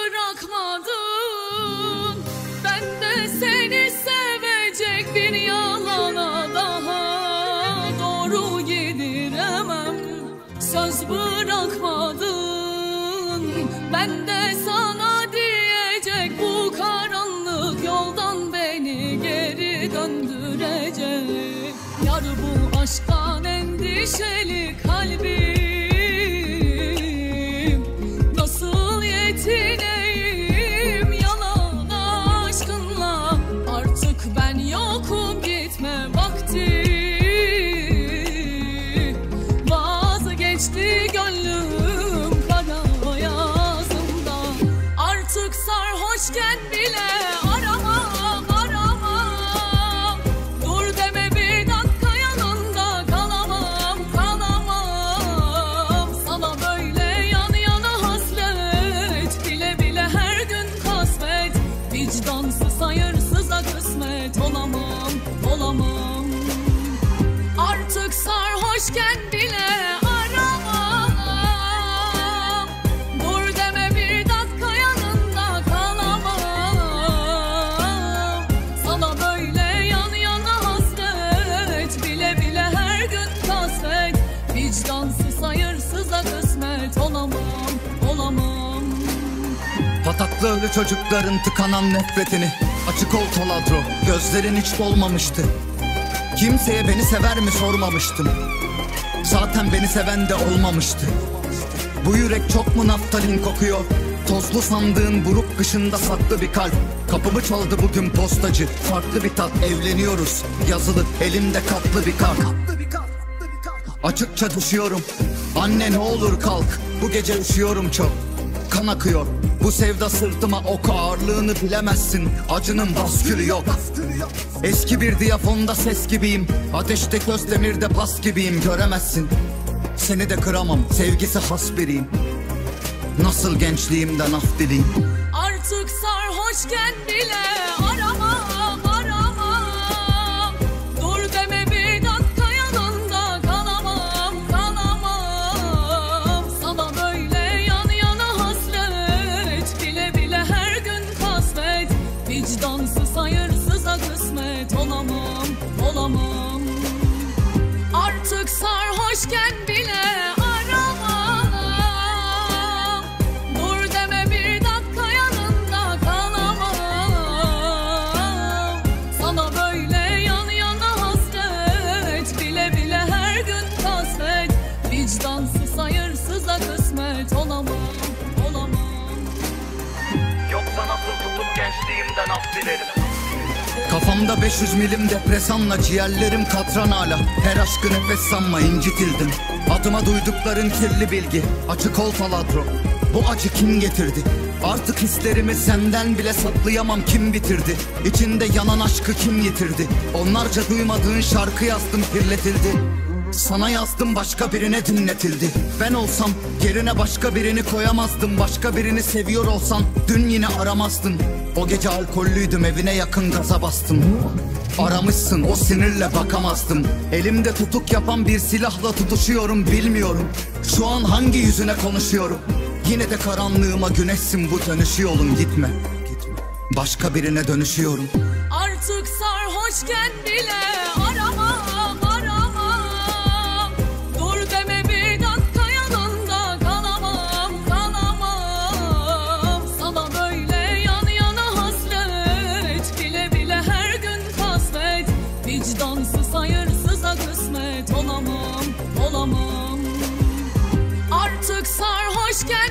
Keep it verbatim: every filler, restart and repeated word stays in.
bırakmadın. Ben de seni sevecek bir yalana daha doğru gidiremem. Söz bırakmadın. Ben de sana diyecek bu karanlık yoldan beni geri döndürecek. Yar bu aşktan endişeli kalbim, nasıl yetineyim yalan aşkınla. Artık ben yokum, gitme vakti, vazgeçti gönlüm kara yazımdan. Artık sarhoşken bile aramam aramam. Dur deme bir dakika, yanında kalamam kalamam. Sana böyle yan yana hasret, bile bile her gün kasvet. Vicdansız hayırsıza kısmet olamam olamam. Artık sarhoşken bile aramam. Dur deme bir dakika, yanında kalamam. Sana böyle yan yana hasret, bile bile her gün kasvet. Vicdansız hayırsıza kısmet olamam olamam. Pataklı ölü çocukların tıkanan nefretini, açık ol taladro, gözlerin hiç dolmamıştı. Kimseye beni sever mi sormamıştım. Zaten beni seven de olmamıştı. Bu yürek çok mu naftalin kokuyor? Tozlu sandığın buruk kışında saklı bir kalp. Kapımı çaldı bugün postacı, farklı bir tat. Evleniyoruz, yazılı elimde katlı bir kart. Açıkça düşüyorum, anne ne olur kalk. Bu gece üşüyorum çok, kan akıyor. Bu sevda sırtıma ok, ağırlığını bilemezsin. Acının baskülü yok. Eski bir diyafonda ses gibiyim, ateşte közdemirde pas gibiyim. Göremezsin, seni de kıramam, sevgisi has biriyim. Nasıl gençliğimden af dileyim. Artık sarhoşken bile aramam aramam. Dur deme bir dakika, yanında kalamam kalamam. Sana böyle yan yana hasret, bile bile her gün kasvet. Vicdansız hayırsıza kısmet olamam olamam. Artık sarhoşken bile aramam. Dur deme bir dakika, yanında kalamam. Sana böyle yan yana hasret, bile bile her gün kasvet. Vicdansız hayırsıza kısmet olamam olamam. Yoksa nasıl tutup gençliğimden af dilerim. Kafamda beş yüz milim depresanla, ciğerlerim katran hala. Her aşkı nefes sanma, incitildim. Adıma duydukların kirli bilgi, açık ol taladro. Bu acı kim getirdi? Artık hislerimi senden bile saklayamam, kim bitirdi? İçinde yanan aşkı kim yitirdi? Onlarca duymadığın şarkı yazdım, kirletildi. Sana yazdım, başka birine dinletildi. Ben olsam yerine başka birini koyamazdım. Başka birini seviyor olsan dün yine aramazdın. O gece alkollüydüm, evine yakın gaza bastım. Aramışsın, o sinirle bakamazdım. Elimde tutuk yapan bir silahla tutuşuyorum, bilmiyorum şu an hangi yüzüne konuşuyorum. Yine de karanlığıma güneşsin, bu dönüşü yolum, gitme başka birine dönüşüyorum. Artık sarhoşken bile aramam aramam. Dur deme bir dakika, yanında kalamam kalamam. Sana böyle yan yana hasret, bile bile her gün kasvet. Vicdansız hayırsıza kısmet olamam olamam. Artık sarhoşken